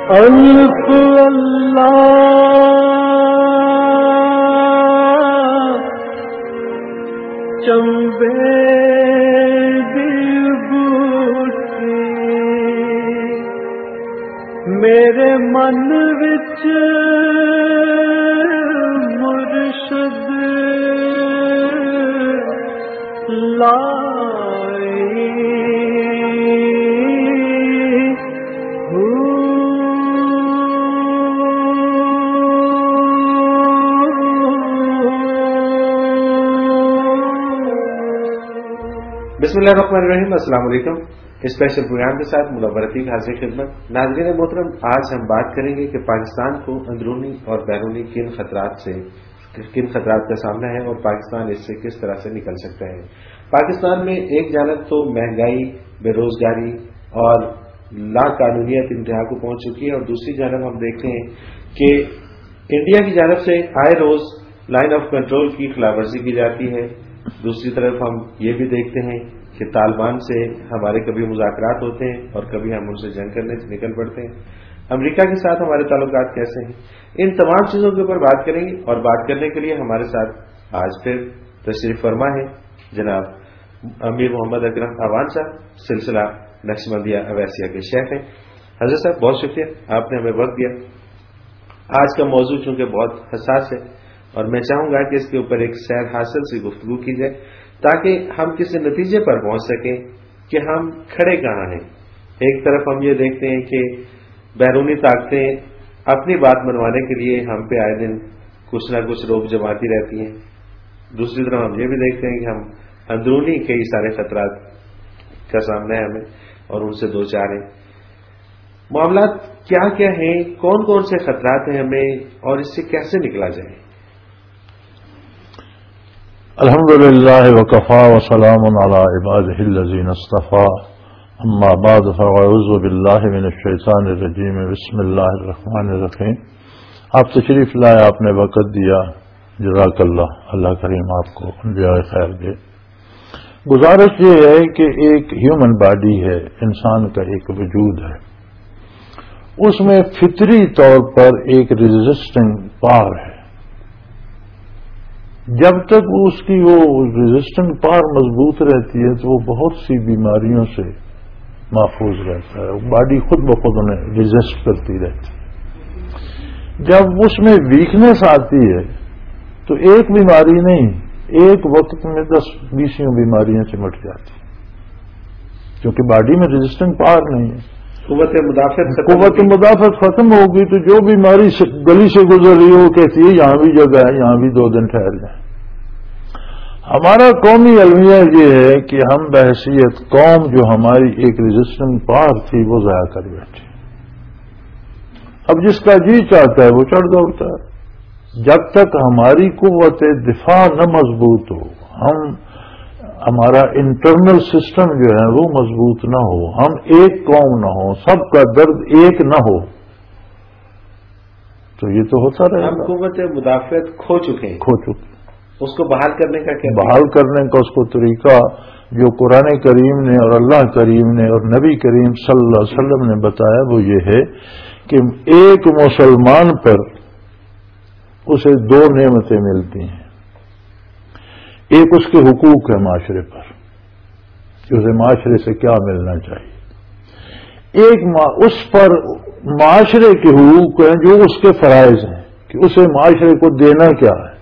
الف اللہ چمبے دی بوٹی میرے من وچ مرشد بسم اللہ الرحمن الرحیم. السلام علیکم. اسپیشل پروگرام کے ساتھ منورتی حاضر خدمت. ناظرین محترم، آج ہم بات کریں گے کہ پاکستان کو اندرونی اور بیرونی کن خطرات کا سامنا ہے اور پاکستان اس سے کس طرح سے نکل سکتا ہے. پاکستان میں ایک جانب تو مہنگائی، بے روزگاری اور لا قانونیت انتہا کو پہنچ چکی ہے، اور دوسری جانب ہم دیکھتے ہیں کہ انڈیا کی جانب سے آئے روز لائن آف کنٹرول کی خلاف ورزی کی جاتی ہے. دوسری طرف ہم یہ بھی دیکھتے ہیں کہ طالبان سے ہمارے کبھی مذاکرات ہوتے ہیں اور کبھی ہم ان سے جنگ کرنے سے نکل پڑتے ہیں. امریکہ کے ساتھ ہمارے تعلقات کیسے ہیں، ان تمام چیزوں کے اوپر بات کریں گے. اور بات کرنے کے لیے ہمارے ساتھ آج پھر تشریف فرما ہے جناب امیر محمد اکرم اوان صاحب، سلسلہ نقشبندیہ اویسیہ کے شیخ ہیں. حضرت صاحب بہت شکریہ، آپ نے ہمیں وقت دیا. آج کا موضوع چونکہ بہت حساس ہے اور میں چاہوں گا کہ اس کے اوپر ایک سیر حاصل سی گفتگو کی جائے تاکہ ہم کسی نتیجے پر پہنچ سکیں کہ ہم کھڑے کہاں ہیں. ایک طرف ہم یہ دیکھتے ہیں کہ بیرونی طاقتیں اپنی بات منوانے کے لیے ہم پہ آئے دن کچھ نہ کچھ روک جماتی رہتی ہیں. دوسری طرف ہم یہ بھی دیکھتے ہیں کہ ہم اندرونی کئی سارے خطرات کا سامنا ہے ہمیں اور ان سے دو چار ہیں. معاملات کیا کیا ہیں، کون کون سے خطرات ہیں ہمیں اور اس سے کیسے نکلا جائے؟ الحمدللہ وکفا وسلام علی عبادہ الذین اصطفی اما بعد فاعوذ باللہ من الشیطان الرجیم بسم اللہ الرحمن الرحیم. آپ تشریف لائے، آپ نے وقت دیا، جزاک اللہ. اللہ کریم آپ کو انبیاء خیر دے. گزارش یہ ہے کہ ایک ہیومن باڈی ہے، انسان کا ایک وجود ہے، اس میں فطری طور پر ایک ریزسٹنگ پاور ہے. جب تک اس کی وہ ریزسٹنگ پاور مضبوط رہتی ہے تو وہ بہت سی بیماریوں سے محفوظ رہتا ہے. باڈی خود بخود انہیں ریزسٹ کرتی رہتی ہے. جب اس میں ویکنیس آتی ہے تو ایک بیماری نہیں، ایک وقت میں 10-20 بیماریاں چمٹ جاتی ہیں، کیونکہ باڈی میں ریزسٹنگ پاور نہیں ہے. قوت مدافعت ختم ہوگی تو جو بیماری گلی سے گزر رہی ہے وہ کہتی ہے یہاں بھی جگہ ہے، یہاں بھی 2 دن ٹھہر جائیں. ہمارا قومی المیہ یہ ہے کہ ہم بحیثیت قوم جو ہماری ایک ریزسٹنٹ پاور تھی وہ ضائع کر بیٹھے. اب جس کا جی چاہتا ہے وہ چڑھ دوڑتا ہے. جب تک ہماری قوت دفاع نہ مضبوط ہو، ہمارا انٹرنل سسٹم جو ہے وہ مضبوط نہ ہو، ہم ایک قوم نہ ہو، سب کا درد ایک نہ ہو، تو یہ تو ہوتا رہے. ہم قوت مدافعت کھو چکے ہیں، اس کو بحال کرنے کا کیا؟ بحال کرنے کا اس کو طریقہ جو قرآن کریم نے اور اللہ کریم نے اور نبی کریم صلی اللہ علیہ وسلم نے بتایا وہ یہ ہے کہ ایک مسلمان پر اسے 2 نعمتیں ملتی ہیں. ایک اس کے حقوق ہے معاشرے پر کہ اسے معاشرے سے کیا ملنا چاہیے. ایک اس پر معاشرے کے حقوق ہیں جو اس کے فرائض ہیں کہ اسے معاشرے کو دینا کیا ہے،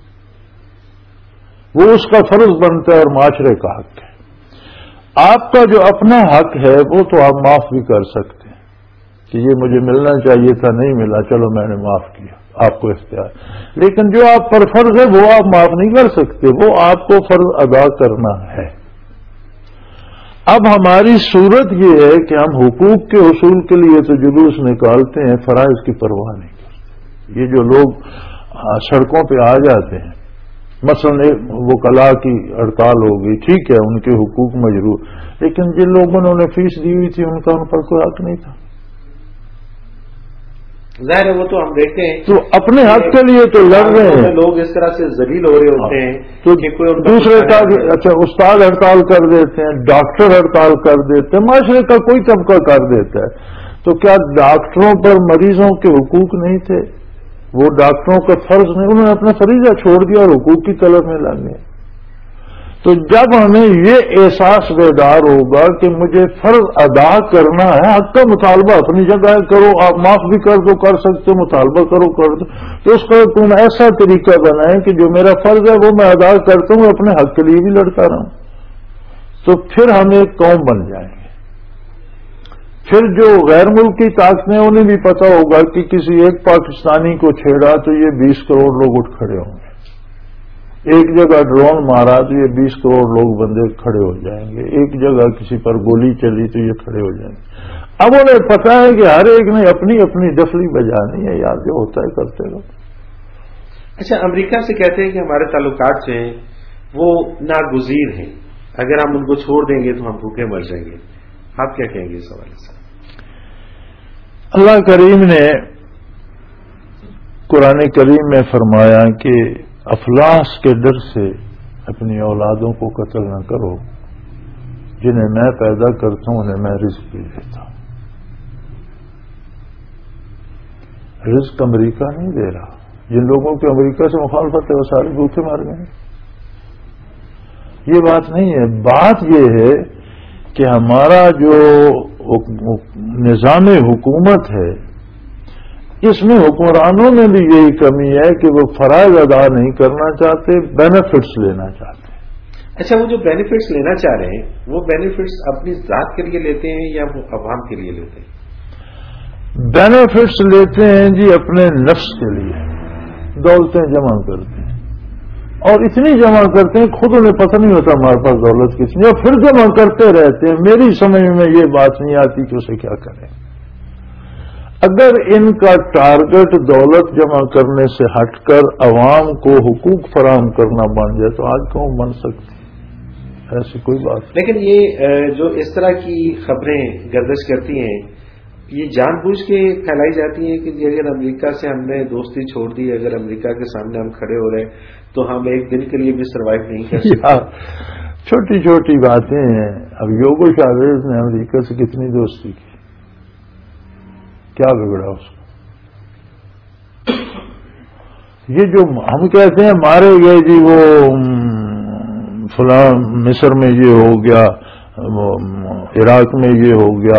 وہ اس کا فرض بنتا ہے اور معاشرے کا حق ہے. آپ کا جو اپنا حق ہے وہ تو آپ معاف بھی کر سکتے ہیں کہ یہ مجھے ملنا چاہیے تھا، نہیں ملا، چلو میں نے معاف کیا، آپ کو اختیار. لیکن جو آپ پر فرض ہے وہ آپ معاف نہیں کر سکتے، وہ آپ کو فرض ادا کرنا ہے. اب ہماری صورت یہ ہے کہ ہم حقوق کے حصول کے لیے تو جلوس نکالتے ہیں، فرائض کی پرواہ نہیں کرتے. یہ جو لوگ سڑکوں پہ آ جاتے ہیں، مثلا وکلاء کی ہڑتال ہوگی، ٹھیک ہے ان کے حقوق مجروح، لیکن جن لوگوں نے فیس دی ہوئی تھی ان کا ان پر کوئی حق نہیں تھا. ظاہر ہے وہ تو ہم دیکھتے ہیں تو اپنے حق کے لیے تو لڑ رہے ہیں. لوگ اس طرح سے ذلیل ہو رہے ہوتے ہیں تو دوسرے کا اچھا استاد ہڑتال کر دیتے ہیں، ڈاکٹر ہڑتال کر دیتے ہیں، معاشرے کا کوئی طبقہ کر دیتا ہے. تو کیا ڈاکٹروں پر مریضوں کے حقوق نہیں تھے؟ وہ ڈاکٹروں کا فرض نہیں، انہوں نے اپنا فریضہ چھوڑ دیا اور حقوق کی طلب میں لگ گئے۔ تو جب ہمیں یہ احساس بیدار ہوگا کہ مجھے فرض ادا کرنا ہے، حق کا مطالبہ اپنی جگہ کرو، آپ معاف بھی کر دو کر سکتے، مطالبہ کرو کر دو، تو اس کا تم ایسا طریقہ بنائیں کہ جو میرا فرض ہے وہ میں ادا کرتا ہوں، اپنے حق کے لیے بھی لڑتا رہوں، تو پھر ہم ایک قوم بن جائیں گے۔ پھر جو غیر ملکی طاقتیں انہیں بھی پتہ ہوگا کہ کسی ایک پاکستانی کو چھیڑا تو یہ 20 کروڑ لوگ اٹھ کھڑے ہوں گے، ایک جگہ ڈرون مارا تو یہ 20 کروڑ لوگ بندے کھڑے ہو جائیں گے، ایک جگہ کسی پر گولی چلی تو یہ کھڑے ہو جائیں گے۔ اب انہیں پتا ہے کہ ہر ایک نے اپنی اپنی ڈفلی بجانی ہے، یار جو ہوتا ہے کرتے رہو۔ اچھا، امریکہ سے کہتے ہیں کہ ہمارے تعلقات جو ہیں وہ ناگزیر ہیں، اگر ہم ان کو چھوڑ دیں گے تو ہم بھوکے مر جائیں گے، آپ کیا کہیں گے اس حوالے سے؟ اللہ کریم نے قرآن کریم میں فرمایا کہ افلاس کے ڈر سے اپنی اولادوں کو قتل نہ کرو، جنہیں میں پیدا کرتا ہوں انہیں میں رزق بھی دیتا ہوں۔ رزق امریکہ نہیں دے رہا، جن لوگوں کی امریکہ سے مخالفت ہے وہ سارے بھوکے مار گئے۔ یہ بات نہیں ہے، بات یہ ہے کہ ہمارا جو نظام حکومت ہے اس میں حکمرانوں میں بھی یہی کمی ہے کہ وہ فرائض ادا نہیں کرنا چاہتے، بینیفٹس لینا چاہتے ہیں۔ اچھا، وہ جو بینیفٹس لینا چاہ رہے ہیں وہ بینیفٹس اپنی ذات کے لیے لیتے ہیں یا وہ عوام کے لیے لیتے ہیں؟ بینیفٹس لیتے ہیں جی اپنے نفس کے لیے، دولتیں جمع کرتے ہیں اور اتنی جمع کرتے ہیں خود انہیں پتہ نہیں ہوتا ہمارے پاس دولت کتنی، اور پھر جمع کرتے رہتے ہیں۔ میری سمجھ میں یہ بات نہیں آتی کہ اسے کیا کریں۔ اگر ان کا ٹارگٹ دولت جمع کرنے سے ہٹ کر عوام کو حقوق فراہم کرنا بن جائے تو آج قوم بن سکتی، ایسی کوئی بات نہیں۔ لیکن یہ جو اس طرح کی خبریں گردش کرتی ہیں یہ جان بوجھ کے پھیلائی جاتی ہیں کہ اگر امریکہ سے ہم نے دوستی چھوڑ دی، اگر امریکہ کے سامنے ہم کھڑے ہو رہے تو ہم ایک دن کے لیے بھی سروائیو نہیں کر سکتے۔ چھوٹی چھوٹی باتیں ہیں۔ اب یوگو چاویز نے امریکہ سے کتنی دوستی کی، کیا بگڑا اس کو؟ یہ جو ہم کہتے ہیں مارے گئے جی وہ فلاں مصر میں یہ ہو گیا، عراق میں یہ ہو گیا،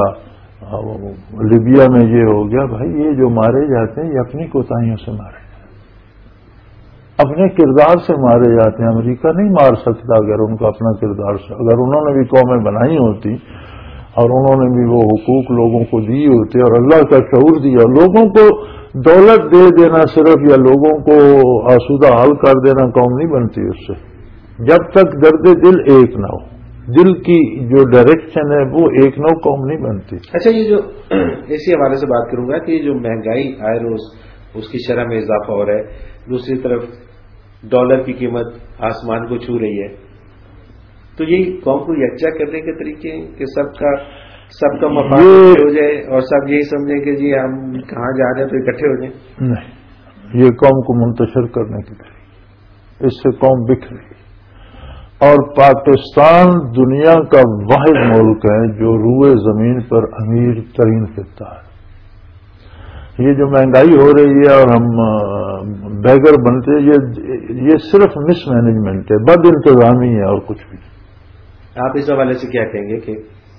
لیبیا میں یہ ہو گیا، بھائی یہ جو مارے جاتے ہیں یہ اپنی کوتاہیوں سے مارے جاتے ہیں، اپنے کردار سے مارے جاتے ہیں۔ امریکہ نہیں مار سکتا اگر ان کو اپنا کردار سے، اگر انہوں نے بھی قومیں بنائی ہوتی اور انہوں نے بھی وہ حقوق لوگوں کو دیے ہوتے اور اللہ کا شعور دیا، لوگوں کو دولت دے دینا صرف یا لوگوں کو آسودہ حال کر دینا قوم نہیں بنتی اس سے، جب تک درد دل ایک نہ ہو، دل کی جو ڈائریکشن ہے وہ ایک نہ ہو قوم نہیں بنتی۔ اچھا، یہ جو اسی حوالے سے بات کروں گا کہ یہ جو مہنگائی آئے روز اس کی شرح میں اضافہ ہو رہا ہے، دوسری طرف ڈالر کی قیمت آسمان کو چھو رہی ہے، تو یہ قوم کو یکجا کرنے کے طریقے ہیں کہ سب کا مفاد ہو جائے اور سب یہی سمجھیں کہ جی ہم کہاں جا رہے ہیں تو اکٹھے ہو جائیں؟ نہیں، یہ قوم کو منتشر کرنے کے طریقے، اس سے قوم بکھرے گی۔ اور پاکستان دنیا کا واحد ملک ہے جو روئے زمین پر امیر ترین خطہ ہے۔ یہ جو مہنگائی ہو رہی ہے اور ہم بیگر بنتے ہیں، یہ صرف مس مینجمنٹ ہے، بد انتظامی ہے اور کچھ بھی۔ آپ اس حوالے سے کیا کہیں گے کہ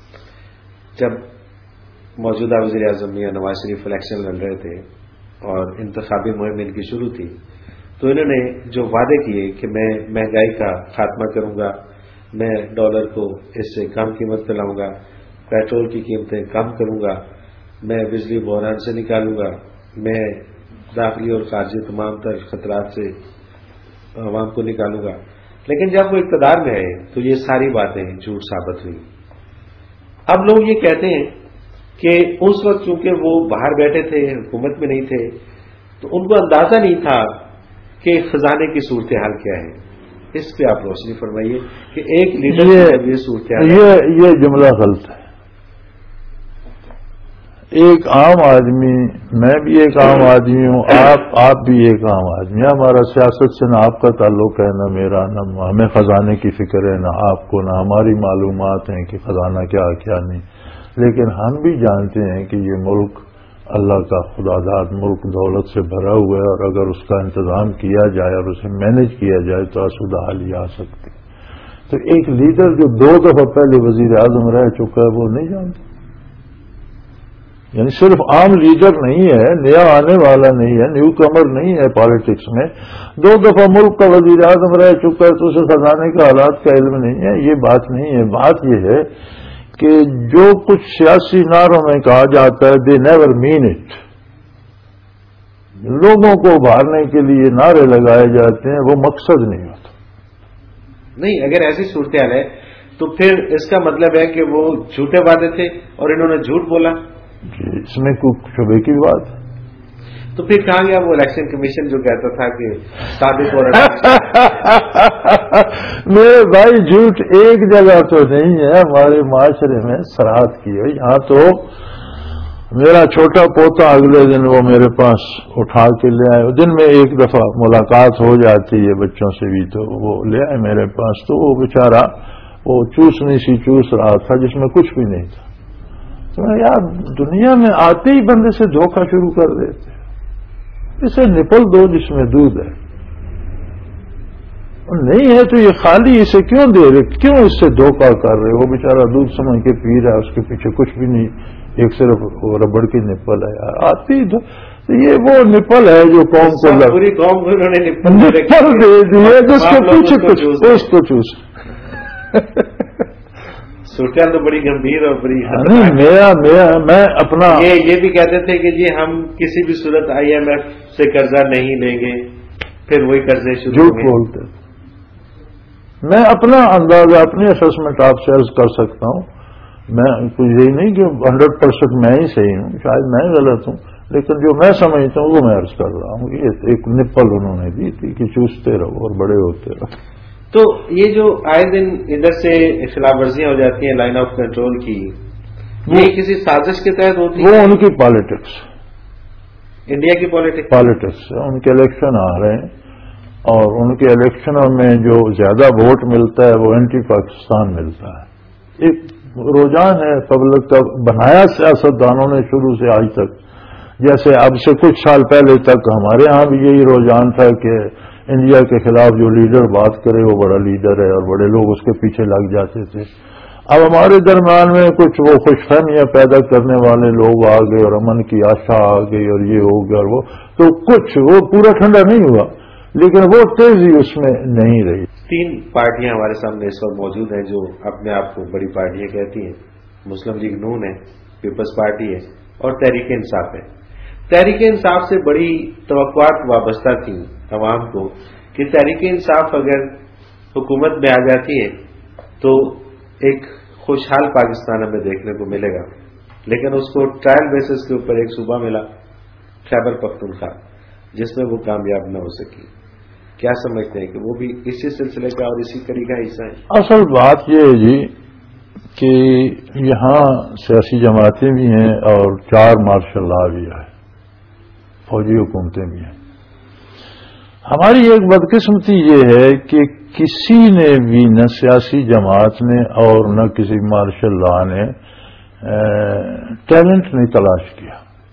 جب موجودہ وزیر اعظم میاں نواز شریف الیکشن لڑ رہے تھے اور انتخابی مہم ان کی شروع تھی تو انہوں نے جو وعدے کیے کہ میں مہنگائی کا خاتمہ کروں گا، میں ڈالر کو اس سے کم قیمت پہ لاؤں گا، پیٹرول کی قیمتیں کم کروں گا، میں بجلی بحران سے نکالوں گا، میں داخلی اور خارجی تمام تر خطرات سے عوام کو نکالوں گا، لیکن جب وہ اقتدار میں آئے تو یہ ساری باتیں جھوٹ ثابت ہوئی۔ اب لوگ یہ کہتے ہیں کہ اس وقت چونکہ وہ باہر بیٹھے تھے، حکومت میں نہیں تھے، تو ان کو اندازہ نہیں تھا کہ خزانے کی صورتحال کیا ہے۔ اس پہ آپ روشنی فرمائیے کہ ایک لیڈر یہ صورتحال، یہ جملہ غلط ہے۔ ایک عام آدمی، میں بھی ایک عام آدمی ہوں، آپ بھی ایک عام آدمی، ہمارا سیاست سے نہ آپ کا تعلق ہے نہ میرا، نہ ہمیں خزانے کی فکر ہے، نہ آپ کو، نہ ہماری معلومات ہیں کہ خزانہ کیا کیا نہیں، لیکن ہم بھی جانتے ہیں کہ یہ ملک اللہ کا خداداد ملک دولت سے بھرا ہوا ہے، اور اگر اس کا انتظام کیا جائے اور اسے مینج کیا جائے تو آسودہ حالی آ سکتی۔ تو ایک لیڈر جو 2 دفعہ پہلے وزیر اعظم رہ چکا ہے وہ نہیں جانتا، یعنی صرف عام لیڈر نہیں ہے، نیا آنے والا نہیں ہے، نیو کمر نہیں ہے پالیٹکس میں، 2 دفعہ ملک کا وزیر اعظم رہ چکا ہے تو اسے خزانے کا حالات کا علم نہیں ہے۔ یہ بات نہیں ہے، بات یہ ہے کہ جو کچھ سیاسی نعروں میں کہا جاتا ہے دے نیور مین اٹ، لوگوں کو ابھارنے کے لیے نعرے لگائے جاتے ہیں، وہ مقصد نہیں ہوتا۔ نہیں، اگر ایسی صورتحال ہے تو پھر اس کا مطلب ہے کہ وہ جھوٹے وعدے تھے اور انہوں نے جھوٹ بولا، جی اس میں کوئی شبے کی بات ہے؟ تو پھر کہاں گیا وہ الیکشن کمیشن جو کہتا تھا کہ صادق اور میرے بھائی جھوٹ ایک جگہ تو نہیں ہے ہمارے معاشرے میں سراحت کی ہے۔ یہاں تو میرا چھوٹا پوتا اگلے دن وہ میرے پاس اٹھا کے لے آئے، دن میں ایک دفعہ ملاقات ہو جاتی ہے بچوں سے بھی، تو وہ لے آئے میرے پاس، تو وہ بیچارہ وہ چوسنی سی چوس رہا تھا جس میں کچھ بھی نہیں تھا۔ تو یار دنیا میں آتے ہی بندے سے دھوکہ شروع کر دیتے، اسے نپل دو جس میں دودھ ہے، نہیں ہے تو یہ خالی اسے کیوں دے رہے، کیوں اس سے دھوکہ کر رہے؟ وہ بیچارہ دودھ سمجھ کے پی رہا ہے، اس کے پیچھے کچھ بھی نہیں، ایک صرف ربڑ کی نپل ہے یار آتی تو یہ وہ نپل ہے جو قوم کو پوری قوم کو انہوں نے نپل دے دیے جس کے پیچھے کچھ کو چوس۔ صورتحال تو بڑی گمبھیر اور بڑی میں اپنا یہ بھی کہتے تھے کہ جی ہم کسی بھی صورت IMF سے قرضہ نہیں لیں گے، پھر وہی قرضے شروع جھوٹ بولتے۔ میں اپنا اندازہ اپنی اسسمنٹ آپ سے عرض کر سکتا ہوں، میں کچھ یہی نہیں کہ 100% میں ہی صحیح ہوں، شاید میں غلط ہوں، لیکن جو میں سمجھتا ہوں وہ میں عرض کر رہا ہوں۔ یہ ایک نپل انہوں نے دی تھی کہ چوستے رہو اور بڑے ہوتے رہو۔ تو یہ جو آئے دن ادھر سے خلاف ورزیاں ہو جاتی ہیں لائن آف کنٹرول کی، یہ کسی سازش کے تحت ہوتی ہے؟ وہ ان کی پالیٹکس، انڈیا کی پالیٹکس ان کے الیکشن آ رہے ہیں، اور ان کے الیکشنوں میں جو زیادہ ووٹ ملتا ہے وہ اینٹی پاکستان ملتا ہے۔ ایک رجحان ہے پبلک کا بنایا سیاستدانوں نے شروع سے آج تک، جیسے اب سے کچھ سال پہلے تک ہمارے ہاں بھی یہی رجحان تھا کہ انڈیا کے خلاف جو لیڈر بات کرے وہ بڑا لیڈر ہے، اور بڑے لوگ اس کے پیچھے لگ جاتے تھے۔ اب ہمارے درمیان میں کچھ وہ خوش فہمیاں پیدا کرنے والے لوگ آ گئے اور امن کی آشا آ گئی اور یہ ہو گیا اور وہ، تو کچھ وہ پورا ٹھنڈا نہیں ہوا، لیکن وہ تیزی اس میں نہیں رہی۔ 3 پارٹیاں ہمارے سامنے اس وقت موجود ہیں جو اپنے آپ کو بڑی پارٹیاں کہتی ہیں، مسلم لیگ نون ہے، پیپلز پارٹی ہے اور تحریک انصاف ہے۔ تحریک انصاف سے بڑی توقعات وابستہ تھیں عوام کو کہ تحریک انصاف اگر حکومت میں آ جاتی ہے تو ایک خوشحال پاکستان ہمیں دیکھنے کو ملے گا، لیکن اس کو ٹرائل بیسس کے اوپر ایک صوبہ ملا خیبر پختونخوا، جس میں وہ کامیاب نہ ہو سکی۔ کیا سمجھتے ہیں کہ وہ بھی اسی سلسلے کا اور اسی کڑی کا حصہ ہے؟ اصل بات یہ ہے جی کہ یہاں سیاسی جماعتیں بھی ہیں اور 4 مارشل لا بھی ہے، فوجی حکومتیں بھی ہیں۔ ہماری ایک بدقسمتی یہ ہے کہ کسی نے بھی نہ سیاسی جماعت نے اور نہ کسی مارشل لا نے ٹیلنٹ نہیں تلاش کیا،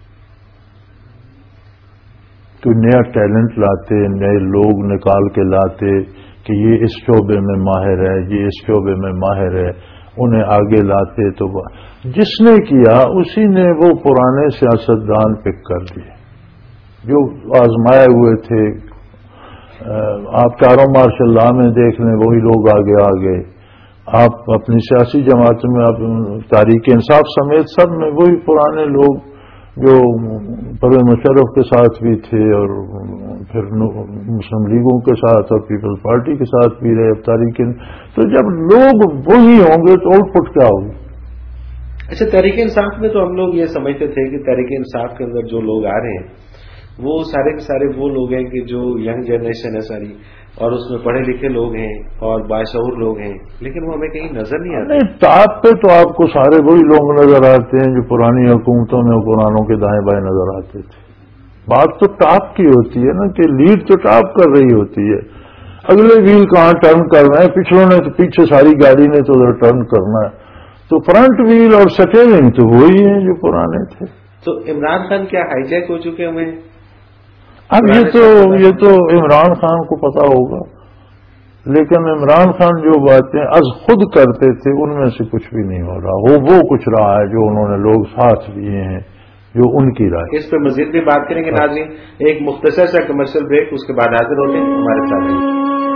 کوئی نیا ٹیلنٹ لاتے، نئے لوگ نکال کے لاتے کہ یہ اس شعبے میں ماہر ہے، یہ اس شعبے میں ماہر ہے، انہیں آگے لاتے۔ تو جس نے کیا اسی نے وہ پرانے سیاستدان پک کر دیے جو آزمائے ہوئے تھے۔ آپ 4 مارشل لا میں دیکھ لیں وہی لوگ آگے آ گئے، آپ اپنی سیاسی جماعت میں آپ تحریک انصاف سمیت سب میں وہی پرانے لوگ جو پرویز مشرف کے ساتھ بھی تھے اور پھر مسلم لیگوں کے ساتھ اور پیپلز پارٹی کے ساتھ بھی رہے تحریک۔ تو جب لوگ وہی ہوں گے تو آؤٹ پٹ کیا ہوگی؟ اچھا، تحریک انصاف میں تو ہم لوگ یہ سمجھتے تھے کہ تحریک انصاف کے اندر جو لوگ آ رہے ہیں وہ سارے کے سارے وہ لوگ ہیں کہ جو ینگ جنریشن ہے ساری، اور اس میں پڑھے لکھے لوگ ہیں اور باشعور لوگ ہیں، لیکن وہ ہمیں کہیں نظر نہیں آتے۔ نہیں، ٹاپ پہ تو آپ کو سارے وہی لوگ نظر آتے ہیں جو پرانی حکومتوں میں حکمرانوں کے دائیں بائیں نظر آتے تھے۔ بات تو ٹاپ کی ہوتی ہے نا کہ لیڈ تو ٹاپ کر رہی ہوتی ہے، اگلے ویل کہاں ٹرن کر رہے ہیں، پچھلوں نے تو پیچھے ساری گاڑی نے تو ادھر ٹرن کرنا ہے، تو فرنٹ ویل اور سٹیئرنگ تو وہی ہیں جو پرانے تھے. تو عمران خان کیا ہائی جیک ہو چکے ہوئے ہیں؟ اب یہ تو عمران خان کو پتا ہوگا، لیکن عمران خان جو باتیں از خود کرتے تھے ان میں سے کچھ بھی نہیں ہو رہا. وہ کچھ رہا ہے جو انہوں نے لوگ ساتھ لیے ہیں، جو ان کی رائے. اس پہ مزید بھی بات کریں گے ناظرین. ایک مختصر سا کمرشل بریک، اس کے بعد حاضر ہوتے ہیں ہمارے ساتھ.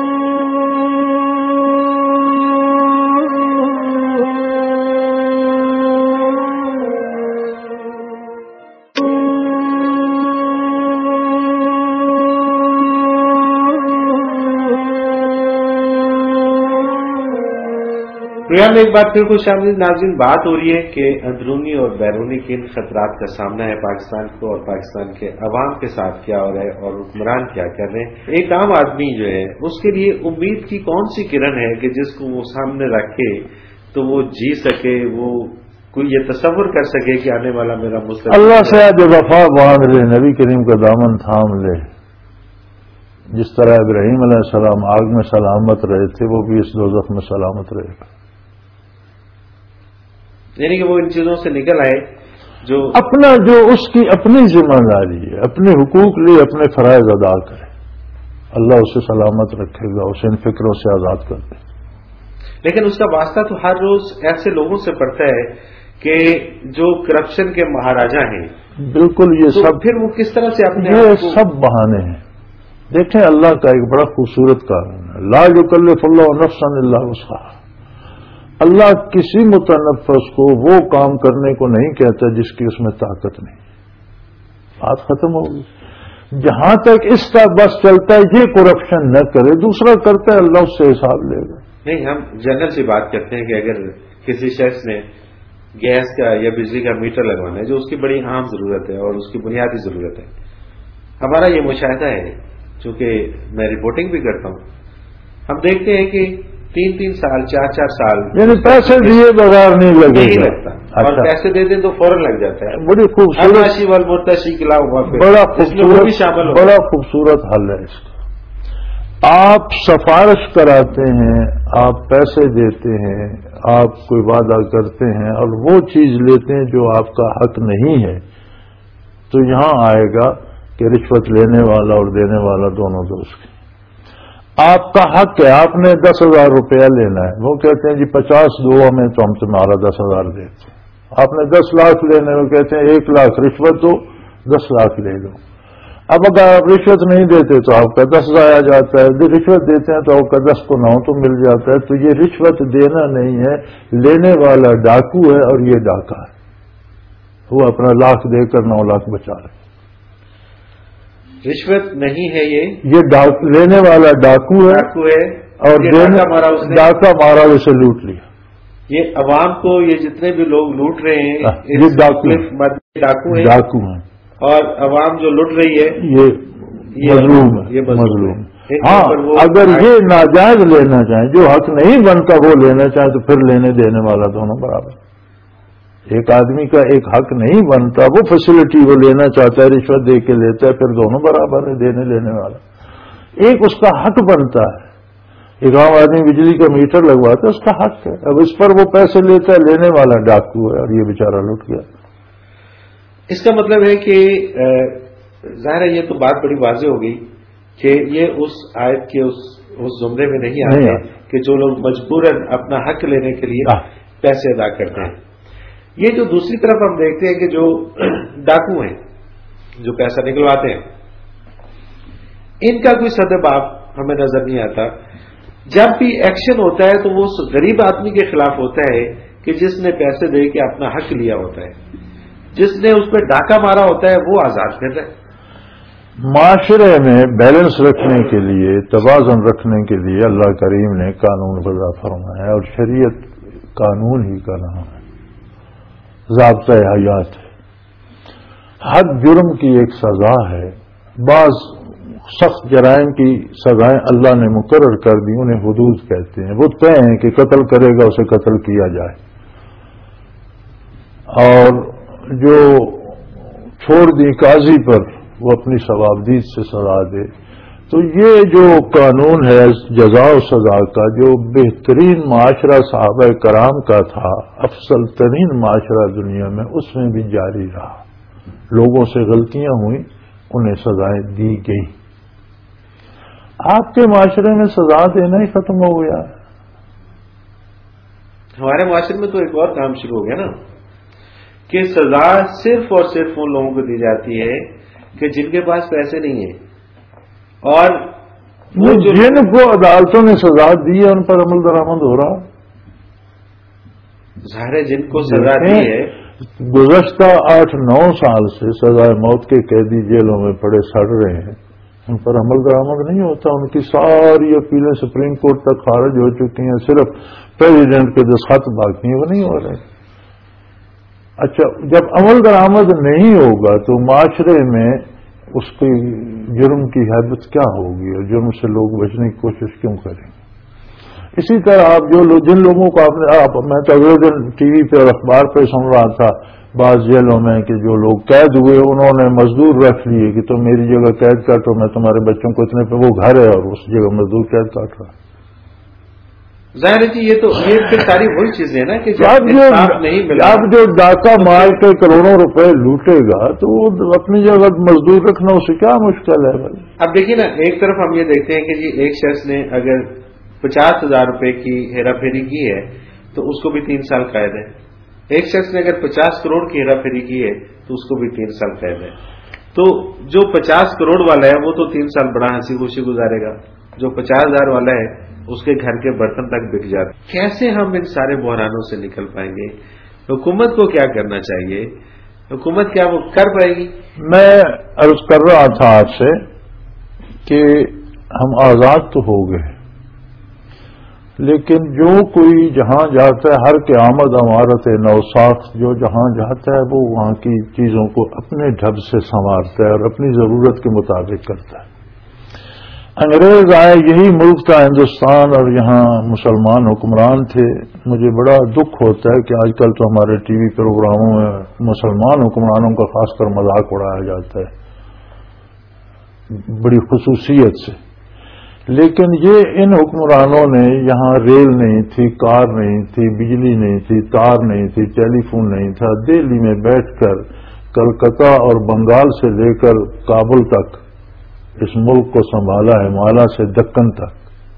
پروگرام میں ایک بار پھر خوش آمدید ناظرین. بات ہو رہی ہے کہ اندرونی اور بیرونی کن خطرات کا سامنا ہے پاکستان کو، اور پاکستان کے عوام کے ساتھ کیا ہو رہا ہے اور حکمران کیا کر رہے ہیں. ایک عام آدمی جو ہے اس کے لیے امید کی کون سی کرن ہے کہ جس کو وہ سامنے رکھے تو وہ جی سکے، وہ کوئی یہ تصور کر سکے کہ آنے والا میرا مستقبل اللہ سے آج وفا باندھ لے، نبی کریم کا دامن تھام لے. جس طرح ابراہیم علیہ السلام آگ میں سلامت رہے تھے وہ بھی اس دوزخ میں سلامت رہے گا. یعنی کہ وہ ان چیزوں سے نکل آئے جو اس کی اپنی ذمہ داری ہے، اپنے حقوق لیے اپنے فرائض ادا کرے. اللہ اسے سلامت رکھے گا، اسے ان فکروں سے آزاد کر دے. لیکن اس کا واسطہ تو ہر روز ایسے لوگوں سے پڑتا ہے کہ جو کرپشن کے مہاراجا ہیں. بالکل. یہ سب پھر وہ کس طرح سے اپنے یہ سب بہانے ہیں. دیکھیں اللہ کا ایک بڑا خوبصورت قانون ہے، لا یکلف اللہ نفسا الا وسعها. اللہ کسی متنفس کو وہ کام کرنے کو نہیں کہتا جس کی اس میں طاقت نہیں. بات ختم ہوگی. جہاں تک اس کا بس چلتا ہے یہ کرپشن نہ کرے، دوسرا کرتا ہے اللہ اس سے حساب لے گا. نہیں، ہم جنرل سے بات کرتے ہیں کہ اگر کسی شخص نے گیس کا یا بجلی کا میٹر لگوانا ہے جو اس کی بڑی عام ضرورت ہے اور اس کی بنیادی ضرورت ہے، ہمارا یہ مشاہدہ ہے چونکہ میں رپورٹنگ بھی کرتا ہوں، ہم دیکھتے ہیں کہ 3 سال 4 سال یعنی پیسے دیے بغیر نہیں لگتا. اور پیسے دے دیں تو فوراً لگ جاتا ہے. بڑی خوبصورت بڑا خوبصورت حل ہے اس کا. آپ سفارش کراتے ہیں، آپ پیسے دیتے ہیں، آپ کوئی وعدہ کرتے ہیں اور وہ چیز لیتے ہیں جو آپ کا حق نہیں ہے، تو یہاں آئے گا کہ رشوت لینے والا اور دینے والا دونوں دوست. آپ کا حق ہے، آپ نے 10,000 روپیہ لینا ہے، وہ کہتے ہیں جی 50 دو ہمیں تو ہم تمہارا 10,000 دیتے ہیں. آپ نے 10 لاکھ لینے، وہ کہتے ہیں 1 لاکھ رشوت دو 10 لاکھ لے لو. اب اگر آپ رشوت نہیں دیتے تو آپ کا 10 ضائع جاتا ہے، رشوت دیتے ہیں تو آپ کا 10 کو 9 تو مل جاتا ہے. تو یہ رشوت دینا نہیں ہے، لینے والا ڈاکو ہے اور یہ ڈاکہ ہے. وہ اپنا لاکھ دے کر 9 لاکھ بچا رہے. رشوت نہیں ہے، یہ لینے والا ڈاکو ہے اور ڈاکہ مارا اسے لوٹ لیا. یہ عوام کو یہ جتنے بھی لوگ لوٹ رہے ہیں یہ ڈاکو ہیں اور عوام جو لوٹ رہی ہے یہ مظلوم ہے. ہاں اگر یہ ناجائز لینا چاہیں، جو حق نہیں بنتا وہ لینا چاہیں تو پھر لینے دینے والا دونوں برابر. ایک آدمی کا ایک حق نہیں بنتا، وہ فیسلٹی وہ لینا چاہتا ہے، رشوت دے کے لیتا ہے، پھر دونوں برابر ہے دینے لینے والا. ایک اس کا حق بنتا ہے. ایک عام آدمی بجلی کا میٹر لگواتا ہے، اس کا حق ہے. اب اس پر وہ پیسے لیتا ہے، لینے والا ڈاکو ہے اور یہ بیچارہ لٹ گیا. اس کا مطلب ہے کہ ظاہر ہے یہ تو بات بڑی واضح ہو گئی کہ یہ اس آیت کے اس زمرے میں نہیں آتے کہ جو لوگ مجبوراً اپنا حق لینے کے لیے پیسے ادا کرتے ہیں. یہ جو دوسری طرف ہم دیکھتے ہیں کہ جو ڈاکو ہیں جو پیسہ نکلواتے ہیں، ان کا کوئی سدباب ہمیں نظر نہیں آتا. جب بھی ایکشن ہوتا ہے تو وہ غریب آدمی کے خلاف ہوتا ہے کہ جس نے پیسے دے کے اپنا حق لیا ہوتا ہے. جس نے اس پہ ڈاکہ مارا ہوتا ہے وہ آزاد پھر ہے. معاشرے میں بیلنس رکھنے کے لیے، توازن رکھنے کے لیے اللہ کریم نے قانون وضع فرمایا ہے، اور شریعت قانون ہی کا نام ہے، ضابطۂ حیات ہے. ہر جرم کی ایک سزا ہے. بعض سخت جرائم کی سزائیں اللہ نے مقرر کر دی، انہیں حدود کہتے ہیں. وہ طے ہیں کہ قتل کرے گا اسے قتل کیا جائے، اور جو چھوڑ دی قاضی پر وہ اپنی ثوابدید سے سزا دے. تو یہ جو قانون ہے جزا و سزا کا، جو بہترین معاشرہ صحابہ کرام کا تھا، افضل ترین معاشرہ دنیا میں، اس میں بھی جاری رہا. لوگوں سے غلطیاں ہوئیں، انہیں سزائیں دی گئی. آپ کے معاشرے میں سزا دینا ہی ختم ہو گیا. ہمارے معاشرے میں تو ایک اور کام شروع ہو گیا نا کہ سزا صرف اور صرف ان لوگوں کو دی جاتی ہے کہ جن کے پاس پیسے نہیں ہیں، اور جن کو عدالتوں نے سزا دی ہے ان پر عمل درآمد ہو رہا. ظاہر ہے جن کو سزا دی ہے، گزشتہ 8-9 سال سے سزائے موت کے قیدی جیلوں میں پڑے سڑ رہے ہیں، ان پر عمل درآمد نہیں ہوتا. ان کی ساری اپیلیں سپریم کورٹ تک خارج ہو چکی ہیں، صرف پریزیڈنٹ کے دستخط باقی ہیں، وہ نہیں ہو رہے. اچھا، جب عمل درآمد نہیں ہوگا تو معاشرے میں اس کی جرم کی حیبت کیا ہوگی، اور جرم سے لوگ بچنے کی کوشش کیوں کریں گے؟ اسی طرح آپ جن لوگوں کو میں تو اگلے دن ٹی وی پہ اور اخبار پہ سن رہا تھا بعض جیلوں میں کہ جو لوگ قید ہوئے انہوں نے مزدور رکھ لیے کہ تم میری جگہ قید کاٹو، میں تمہارے بچوں کو اتنے پہ، وہ گھر ہے اور اس جگہ مزدور قید کاٹ رہا. ظاہر ہے جی یہ پھر ساری وہی چیزیں نا کہ اب جو ڈاکہ مار کے کروڑوں روپے لوٹے گا تو وہ اپنی جگہ مزدور رکھنا اسے کیا مشکل ہے بھائی؟ اب دیکھیے نا، ایک طرف ہم یہ دیکھتے ہیں کہ جی ایک شخص نے اگر 50,000 روپے کی ہیرا پھیری کی ہے تو اس کو بھی 3 سال قید ہے. ایک شخص نے اگر 50 کروڑ کی ہیرا پھیری کی ہے تو اس کو بھی 3 سال قید ہے. تو جو 50 کروڑ والا ہے وہ تو 3 سال بڑا ہنسی خوشی گزارے گا، جو 50,000 والا ہے اس کے گھر کے برتن تک بک جاتے. کیسے ہم ان سارے بحرانوں سے نکل پائیں گے؟ حکومت کو کیا کرنا چاہیے؟ حکومت کیا وہ کر پائے گی؟ میں عرض کر رہا تھا آپ سے کہ ہم آزاد تو ہو گئے، لیکن جو کوئی جہاں جاتا ہے، ہر کے آمد عمارت نوساخت جو جہاں جاتا ہے وہ وہاں کی چیزوں کو اپنے ڈھب سے سنوارتا ہے اور اپنی ضرورت کے مطابق کرتا ہے. انگریز آئے، یہی ملک تھا ہندوستان، اور یہاں مسلمان حکمران تھے. مجھے بڑا دکھ ہوتا ہے کہ آج کل تو ہمارے ٹی وی پروگراموں میں مسلمان حکمرانوں کا خاص کر مذاق اڑایا جاتا ہے بڑی خصوصیت سے. لیکن یہ ان حکمرانوں نے یہاں ریل نہیں تھی، کار نہیں تھی، بجلی نہیں تھی، تار نہیں تھی، ٹیلی فون نہیں تھا. دہلی میں بیٹھ کر کلکتہ اور بنگال سے لے کر کابل تک اس ملک کو سنبھالا ہے، ہمالیہ سے دکن تک.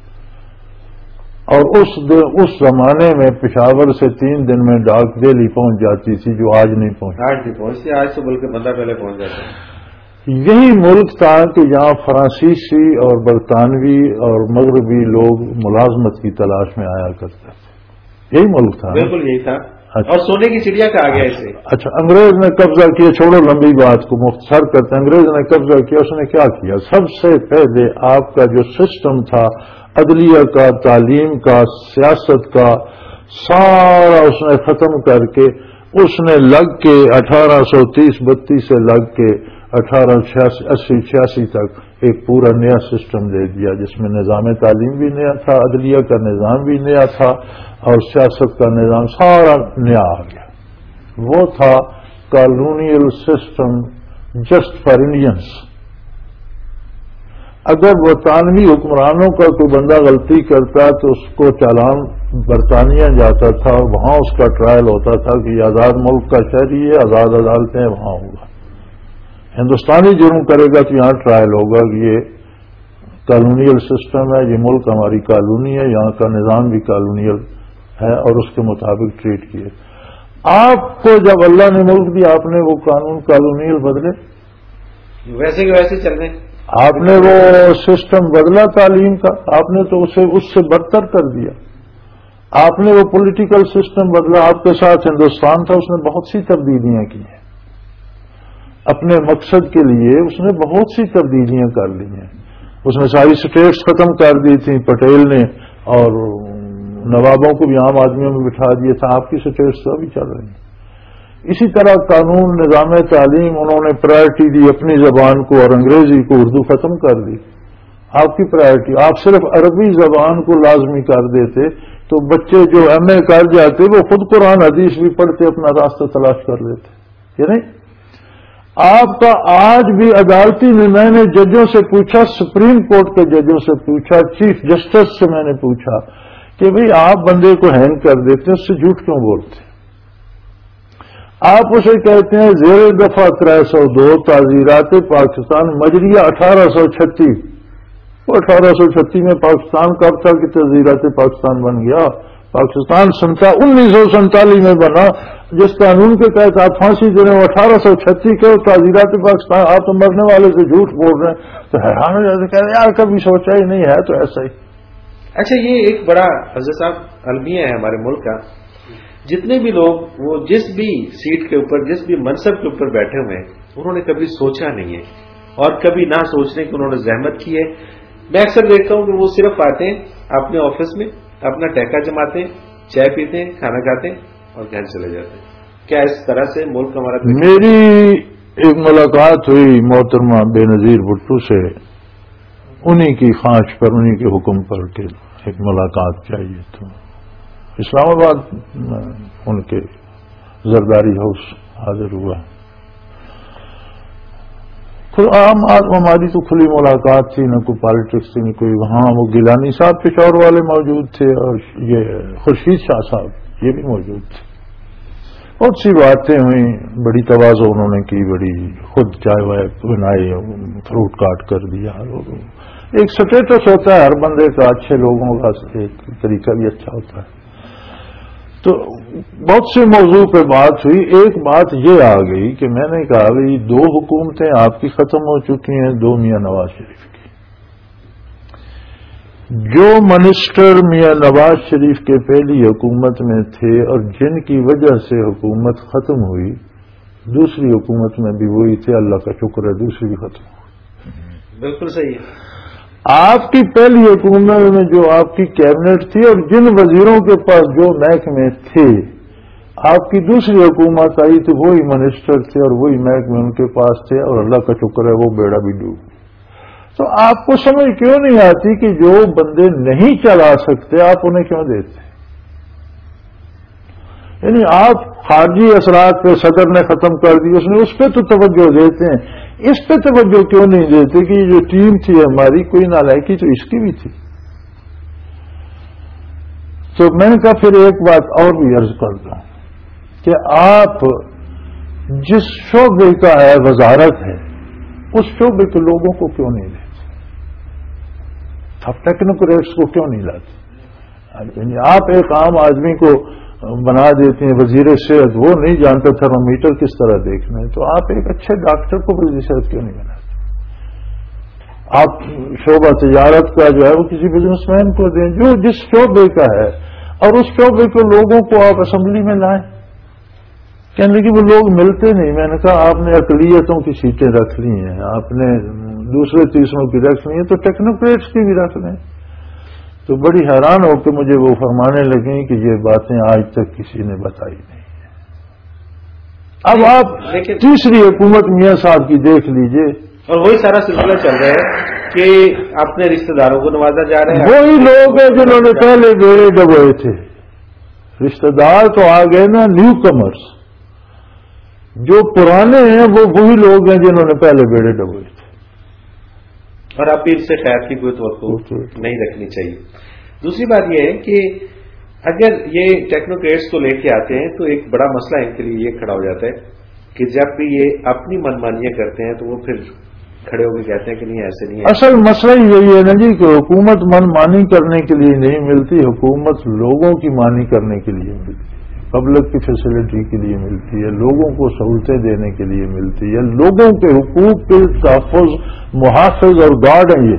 اور اس زمانے میں پشاور سے 3 دن میں ڈاک دہلی پہنچ جاتی تھی، جو آج نہیں پہنچتی. آج تو بلکہ بندہ پہلے پہنچ جاتا ہے. یہی ملک تھا کہ جہاں فرانسیسی اور برطانوی اور مغربی لوگ ملازمت کی تلاش میں آیا کرتے تھے. یہی ملک تھا. بالکل یہی تھا. اور سونے کی چڑیا کہا گیا اسے. اچھا، انگریز نے قبضہ کیا، چھوڑو لمبی بات کو مختصر کرتے. انگریز نے قبضہ کیا، اس نے کیا کیا؟ سب سے پہلے آپ کا جو سسٹم تھا عدلیہ کا، تعلیم کا، سیاست کا، سارا اس نے ختم کر کے اس نے لگ کے 1830-32 سے لگ کے 1880-86 تک ایک پورا نیا سسٹم دے دیا، جس میں نظام تعلیم بھی نیا تھا، عدلیہ کا نظام بھی نیا تھا، اور سیاست کا نظام سارا نیا آ گیا. وہ تھا colonial system just for Indians. اگر برطانوی حکمرانوں کا کوئی بندہ غلطی کرتا تو اس کو چالان برطانیہ جاتا تھا، وہاں اس کا ٹرائل ہوتا تھا کہ یہ آزاد ملک کا شہری ہے، آزاد عدالتیں وہاں ہوگا. ہندوستانی جرم کرے گا تو یہاں ٹرائل ہوگا کہ یہ کالونیل سسٹم ہے، یہ ملک ہماری کالونی ہے، یہاں کا نظام بھی کالونیل ہے اور اس کے مطابق ٹریٹ کیے. آپ کو جب اللہ نے ملک دیا، آپ نے وہ قانون کالونیل بدلے، ویسے کہ ویسے چل رہے ہیں. آپ نے وہ سسٹم بدلا تعلیم کا، آپ نے تو اسے اس سے بدتر کر دیا. آپ نے وہ پولیٹیکل سسٹم بدلا. آپ کے ساتھ ہندوستان تھا، اس نے بہت سی تبدیلیاں کی ہیں اپنے مقصد کے لیے. اس نے بہت سی تبدیلیاں کر لی ہیں. اس نے ساری سٹیٹس ختم کر دی تھیں پٹیل نے، اور نوابوں کو بھی عام آدمیوں میں بٹھا دیا تھا. آپ کی سٹیٹس تو ابھی چل رہی ہیں. اسی طرح قانون، نظام تعلیم، انہوں نے پرائرٹی دی اپنی زبان کو اور انگریزی کو، اردو ختم کر دی. آپ کی پرائرٹی، آپ صرف عربی زبان کو لازمی کر دیتے تو بچے جو ایم اے کر جاتے وہ خود قرآن حدیث بھی پڑھتے، اپنا راستہ تلاش کر لیتے. یہ نہیں. آپ کا آج بھی عدالتی میں نے ججوں سے پوچھا، سپریم کورٹ کے ججوں سے پوچھا، چیف جسٹس سے میں نے پوچھا کہ بھئی آپ بندے کو ہینگ کر دیتے ہیں، اس سے جھوٹ کیوں بولتے ہیں؟ آپ اسے کہتے ہیں زیر دفعہ 302 تعزیرات پاکستان مجریہ 1836، وہ 1836 میں پاکستان کب تھا کہ تعزیرات پاکستان بن گیا؟ پاکستان 1947 میں بنا، جس قانون کے تحت آپ پھانسی دے رہے ہیں 1836 کے تعزیرات پاکستان، آپ تو مرنے والے سے جھوٹ بول رہے ہیں، تو حیران ہو جاتے، کہہ رہے یار کبھی سوچا ہی نہیں ہے تو ایسا ہی۔ اچھا، یہ ایک بڑا حضرت صاحب المیہ ہے ہمارے ملک کا، جتنے بھی لوگ وہ جس بھی سیٹ کے اوپر، جس بھی منصب کے اوپر بیٹھے ہوئے ہیں، انہوں نے کبھی سوچا نہیں ہے اور کبھی نہ سوچنے کی انہوں نے زحمت کی ہے۔ میں اکثر دیکھتا ہوں کہ وہ صرف آتے ہیں اپنے آفس میں، اپنا ٹیکا جماتے ہیں، چائے پیتے ہیں، کھانا کھاتے ہیں اور گھر چلے جاتے ہیں۔ کیا اس طرح سے ملک ہمارا؟ میری ایک ملاقات ہوئی محترمہ بے نظیر بھٹو سے، انہی کی خواہش پر، انہی کے حکم پر کہ ایک ملاقات چاہیے، تو اسلام آباد ان کے زرداری ہاؤس حاضر ہوا۔ عام ہماری تو کھلی ملاقات تھی، نہ کوئی پالیٹکس تھی نہ کوئی، وہاں وہ گیلانی صاحب پشاور والے موجود تھے اور یہ خورشید شاہ صاحب یہ بھی موجود تھے۔ بہت سی باتیں ہوئیں، بڑی تواضع انہوں نے کی، بڑی خود چائے وائے بنائی، فروٹ کاٹ کر دیا۔ ایک سٹیٹس ہوتا ہے ہر بندے کا، اچھے لوگوں کا ایک طریقہ بھی اچھا ہوتا ہے۔ تو بہت سے موضوع پہ بات ہوئی، ایک بات یہ آ گئی کہ میں نے کہا بھائی 2 حکومتیں آپ کی ختم ہو چکی ہیں، 2 میاں نواز شریف کی۔ جو منسٹر میاں نواز شریف کے پہلی حکومت میں تھے اور جن کی وجہ سے حکومت ختم ہوئی، دوسری حکومت میں بھی وہی تھے، اللہ کا شکر ہے دوسری بھی ختم ہوئی۔ بالکل صحیح ہے۔ آپ کی پہلی حکومت میں جو آپ کی کیبنٹ تھی اور جن وزیروں کے پاس جو محکمے تھے، آپ کی دوسری حکومت آئی تو وہی منسٹر تھے اور وہی محکمے ان کے پاس تھے، اور اللہ کا شکر ہے وہ بیڑا بھی ڈوب۔ تو آپ کو سمجھ کیوں نہیں آتی کہ جو بندے نہیں چلا سکتے آپ انہیں کیوں دیتے؟ یعنی آپ خارجی اثرات پہ صدر نے ختم کر دی، اس پہ تو توجہ دیتے ہیں، اس پہ توجہ کیوں نہیں دیتے کہ یہ جو ٹیم تھی ہماری، کوئی نالائکی تو اس کی بھی تھی۔ تو میں نے کہا پھر ایک بات اور بھی عرض کر دوں کہ آپ جس شعبے کا ہے وزارت ہے، اس شعبے کے لوگوں کو کیوں نہیں لیتے؟ آپ ٹیکنوکریٹس کو کیوں نہیں لاتے؟ یعنی آپ ایک عام آدمی کو بنا دیتے ہیں وزیر صحت، وہ نہیں جانتا تھرمومیٹر کس طرح دیکھنا ہے، تو آپ ایک اچھے ڈاکٹر کو وزیر صحت کیوں نہیں بناتے؟ آپ شعبہ تجارت کا جو ہے وہ کسی بزنس مین کو دیں جو جس شعبے کا ہے، اور اس شعبے کے لوگوں کو آپ اسمبلی میں لائیں۔ کہنے لگے وہ لوگ ملتے نہیں۔ میں نے کہا آپ نے اقلیتوں کی سیٹیں رکھ لی ہیں، آپ نے دوسرے تیسروں کی رکھ لی ہیں، تو ٹیکنوکریٹس کی بھی رکھ لیں۔ تو بڑی حیران ہو کے مجھے وہ فرمانے لگیں کہ یہ باتیں آج تک کسی نے بتائی نہیں ہے۔ اب آپ تیسری حکومت میاں صاحب کی دیکھ لیجئے، اور وہی سارا سلسلہ چل رہا ہے کہ اپنے رشتہ داروں کو نوازا جا رہا ہے۔ وہی لوگ ہیں جنہوں نے پہلے بیڑے ڈبوئے تھے، رشتہ دار تو آ گئے نا نیو کمرس، جو پرانے ہیں وہ وہی لوگ ہیں جنہوں نے پہلے بیڑے ڈبوئے تھے، اور اب بھی اس سے خیر کی کوئی توقع نہیں رکھنی چاہیے۔ دوسری بات یہ ہے کہ اگر یہ ٹیکنوکریٹس کو لے کے آتے ہیں تو ایک بڑا مسئلہ ان کے لیے یہ کھڑا ہو جاتا ہے کہ جب بھی یہ اپنی منمانیاں کرتے ہیں تو وہ پھر کھڑے ہو کے کہتے ہیں کہ نہیں ایسے نہیں ہے۔ اصل مسئلہ یہی ہے نا جی کہ حکومت من مانی کرنے کے لیے نہیں ملتی، حکومت لوگوں کی مانی کرنے کے لیے ملتی ہے، پبلک کی فیسلٹی کے لیے ملتی ہے، لوگوں کو سہولتیں دینے کے لیے ملتی ہے، لوگوں کے حقوق کے تحفظ، محافظ اور گارڈ ہیں۔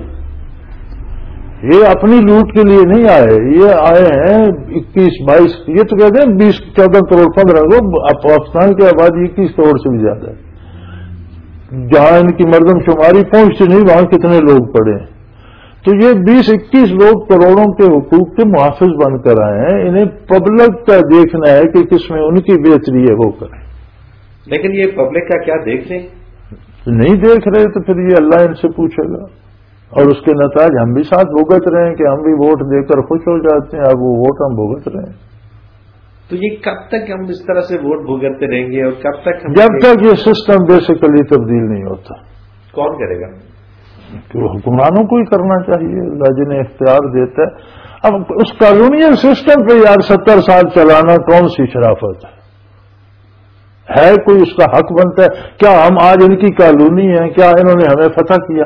یہ اپنی لوٹ کے لیے نہیں آئے، یہ آئے ہیں 21-22، یہ تو کہتے ہیں 20-14 کروڑ 15 کروڑ، پاکستان کی آبادی 21 کروڑ سے بھی زیادہ ہے، جہاں ان کی مردم شماری پہنچتی نہیں وہاں کتنے لوگ پڑے ہیں۔ تو یہ 20-21 لوگ کروڑوں کے حقوق کے محافظ بن کر آئے ہیں، انہیں پبلک کا دیکھنا ہے کہ کس میں ان کی بہتری ہے وہ کریں۔ لیکن یہ پبلک کا کیا دیکھ رہے ہیں؟ نہیں دیکھ رہے تو پھر یہ اللہ ان سے پوچھے گا، اور اس کے نتائج ہم بھی ساتھ بھگت رہے ہیں کہ ہم بھی ووٹ دے کر خوش ہو جاتے ہیں، اب وہ ووٹ ہم بھگت رہے ہیں۔ تو یہ کب تک ہم اس طرح سے ووٹ بھگتتے رہیں گے اور کب تک ہم جب تک یہ سسٹم بیسیکلی تبدیل نہیں ہوتا؟ کون کرے گا؟ کہ حکمرانوں کو ہی کرنا چاہیے، اللہ جنہیں اختیار دیتا ہے۔ اب اس قانونی سسٹم پہ یار 70 سال چلانا کون سی شرافت ہے؟ کوئی اس کا حق بنتا ہے؟ کیا ہم آج ان کی کالونی ہیں؟ کیا انہوں نے ہمیں فتح کیا؟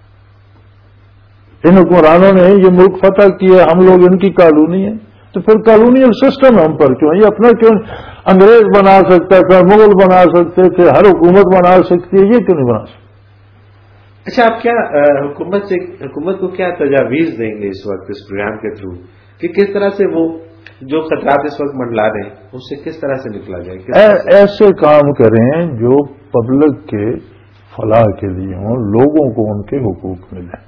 ان حکمرانوں نے یہ ملک فتح کیا، ہم لوگ ان کی کالونی ہیں، تو پھر کالونیل سسٹم ہم پر کیوں؟ یہ اپنا کیوں انگریز بنا سکتا تھا، مغل بنا سکتے تھے، ہر حکومت بنا سکتی ہے، یہ کیوں نہیں بنا سکتی؟ اچھا، آپ کیا حکومت کو کیا تجاویز دیں گے اس وقت اس پروگرام کے تھرو کہ کس طرح سے وہ جو خطرات اس وقت منڈلا رہے ہیں اس سے کس طرح سے نکلا جائے؟ ایسے کام کریں جو پبلک کے فلاح کے لیے ہوں، لوگوں کو ان کے حقوق ملیں،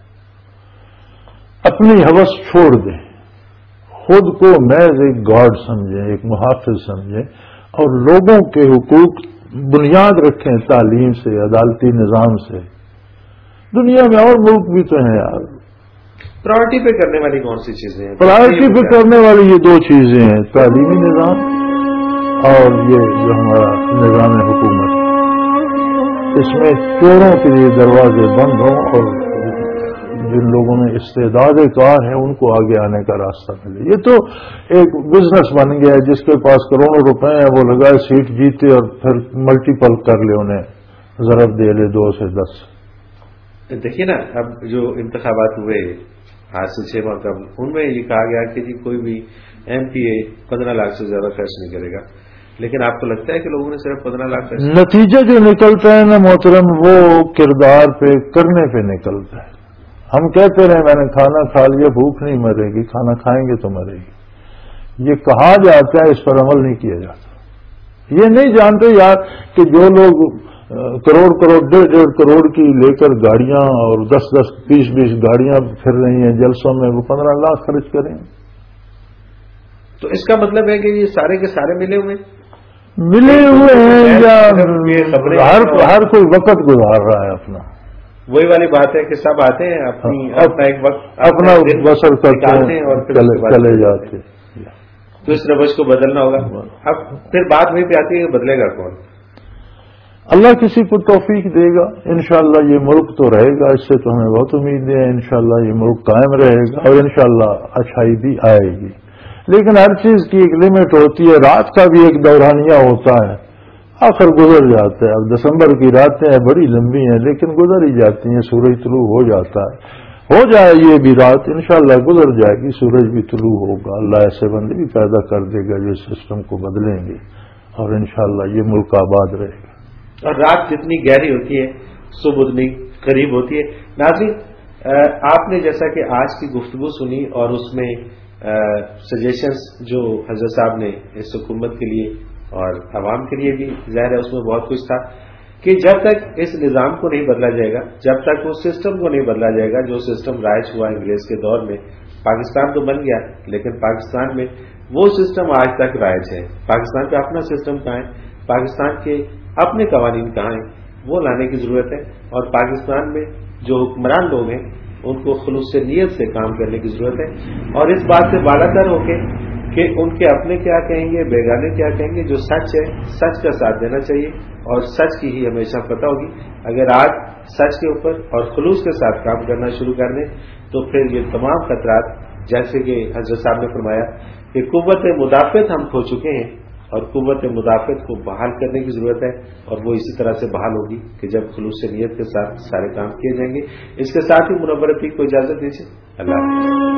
اپنی ہوس چھوڑ دیں، خود کو محض ایک گارڈ سمجھیں، ایک محافظ سمجھیں، اور لوگوں کے حقوق بنیاد رکھیں تعلیم سے، عدالتی نظام سے۔ دنیا میں اور ملک بھی تو ہیں یار۔ پرائرٹی پہ کرنے والی کون سی چیزیں ہیں؟ پرائرٹی پہ کرنے والی یہ دو چیزیں ہیں، تعلیمی نظام اور یہ جو ہمارا نظام حکومت، اس میں چوروں کے لیے دروازے بند ہوں اور جن لوگوں میں استعداد کار ہے ان کو آگے آنے کا راستہ ملے۔ یہ تو ایک بزنس بن گیا ہے، جس کے پاس کروڑوں روپے ہیں وہ لگائے سیٹ جیتے اور پھر ملٹیپل کر لے، انہیں ضرب دے لے 2 سے 10۔ دیکھیے نا، اب جو انتخابات ہوئے آج سے 6 ماہ قبل، ان میں یہ کہا گیا کہ جی کوئی بھی ایم پی اے 15 لاکھ سے زیادہ خرچ نہیں کرے گا، لیکن آپ کو لگتا ہے کہ لوگوں نے صرف 15 لاکھ خرچ؟ نتیجہ جو نکلتا ہے نا محترم، وہ کردار پہ، کرنے پہ نکلتا ہے۔ ہم کہتے رہے میں نے کھانا کھا لیا، بھوک نہیں مرے گی، کھانا کھائیں گے تو مرے گی، یہ کہا جاتا ہے، اس پر عمل نہیں کیا جاتا۔ یہ نہیں جانتے یار کہ جو لوگ کروڑ 1.5 کروڑ کی لے کر گاڑیاں اور 10 20 گاڑیاں پھر رہی ہیں جلسوں میں، وہ 15 لاکھ خرچ کریں۔ تو اس کا مطلب ہے کہ یہ سارے کے سارے ملے ہوئے ہیں یا ہر کوئی وقت گزار رہا ہے اپنا؟ وہی والی بات ہے کہ سب آتے ہیں اپنا ایک وقت اپنا بسر کرتے ہیں اور چلے جاتے ہیں۔ تو اس روش کو بدلنا ہوگا۔ اب پھر بات وہیں پہ آتی ہے کہ بدلے گا کون؟ اللہ کسی کو توفیق دے گا، انشاءاللہ یہ ملک تو رہے گا، اس سے تو ہمیں بہت امیدیں ہیں، انشاءاللہ یہ ملک قائم رہے گا اور انشاءاللہ اچھائی بھی آئے گی۔ لیکن ہر چیز کی ایک لمٹ ہوتی ہے، رات کا بھی ایک دورانیہ ہوتا ہے، آخر گزر جاتا ہے۔ اب دسمبر کی راتیں بڑی لمبی ہیں لیکن گزر ہی جاتی ہیں، سورج طلوع ہو جاتا ہے، ہو جائے یہ بھی رات، انشاءاللہ گزر جائے گی، سورج بھی طلوع ہوگا، اللہ ایسے بندے بھی پیدا کر دے گا جو اس سسٹم کو بدلیں گے اور انشاءاللہ یہ ملک آباد رہے گا۔ اور رات جتنی گہری ہوتی ہے صبح اتنی قریب ہوتی ہے۔ ناظرین، آپ نے جیسا کہ آج کی گفتگو سنی اور اس میں سجیشنز جو حضرت صاحب نے اس حکومت کے لیے اور عوام کے لیے بھی ظاہر ہے اس میں بہت کچھ تھا کہ جب تک اس نظام کو نہیں بدلا جائے گا، جب تک اس سسٹم کو نہیں بدلا جائے گا جو سسٹم رائج ہوا انگریز کے دور میں، پاکستان تو بن گیا لیکن پاکستان میں وہ سسٹم آج تک رائج ہے۔ پاکستان کا اپنا سسٹم کہاں ہے، پاکستان کے اپنے قوانین کہاں ہیں، وہ لانے کی ضرورت ہے، اور پاکستان میں جو حکمران لوگ ہیں ان کو خلوص نیت سے کام کرنے کی ضرورت ہے، اور اس بات سے بالا تر ہو کے کہ ان کے اپنے کیا کہیں گے، بیگانے کیا کہیں گے، جو سچ ہے سچ کا ساتھ دینا چاہیے اور سچ کی ہی ہمیشہ فتح ہوگی۔ اگر آج سچ کے اوپر اور خلوص کے ساتھ کام کرنا شروع کر دیں تو پھر یہ تمام خطرات، جیسے کہ حضرت صاحب نے فرمایا کہ قوت مدافعت ہم کھو چکے ہیں اور قوت مدافعت کو بحال کرنے کی ضرورت ہے، اور وہ اسی طرح سے بحال ہوگی کہ جب خلوص نیت کے ساتھ سارے کام کیے جائیں گے۔ اس کے ساتھ ہی منور رفیق کو اجازت دیجیے، اللہ حافظ۔